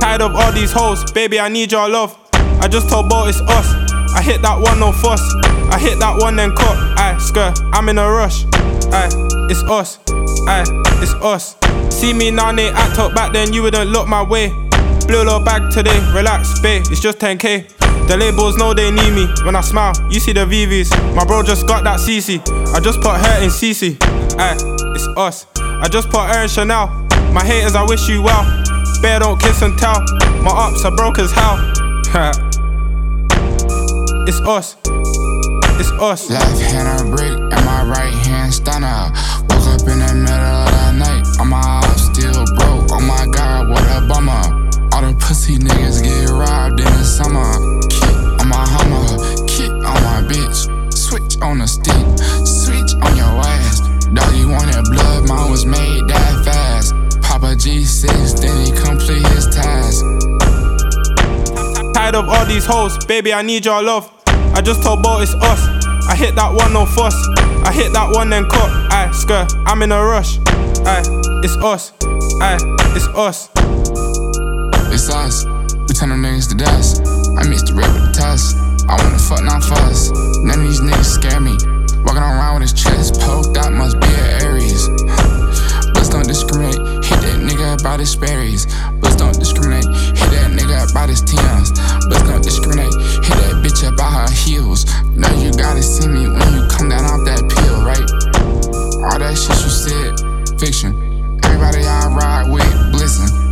Tired of all these hoes, baby, I need your love. I just told Bo it's us. I hit that one, no fuss. I hit that one, then cut. Aye, skirt, I'm in a rush. Aye, it's us. Aye, it's us. See me now, they act up. Back then, you wouldn't look my way. Blue little bag today, relax, babe, it's just 10k. The labels know they need me. When I smile, you see the VVs. My bro just got that CC. I just put her in CC. Aye, it's us. I just put her in Chanel. My haters, I wish you well. Bear don't kiss and tell. My ops are broke as hell. It's us. It's us. Left hand on brick and my right hand stunner. Woke up in the middle of the night. All my ops still broke. Oh my god, what a bummer. All the pussy niggas get robbed in the summer. Kick on my Hummer, kick on my bitch. Switch on the stick, switch on your ass. Doggy wanted blood, mine was made that fast. Papa G6, then he complete his task. Tired of all these hoes, baby, I need your love. I just told Bo it's us. I hit that one, no fuss. I hit that one, then cut. Aye, skirt, I'm in a rush. Aye, it's us. Aye, it's us. It's us. We turn them niggas to dust. I mixed the red with the tuss. I wanna fuck, not fuss. None of these niggas scare me. Walking around with his chest poked out, must be an Aries. Bus don't discriminate, hit that nigga about his Sperry's. Bus don't discriminate, hit that nigga about his Tims. Bus don't discriminate, hit that bitch about her heels. Now you gotta see me when you come down off that pill, right? All that shit you said, fiction. Everybody I ride with, listen.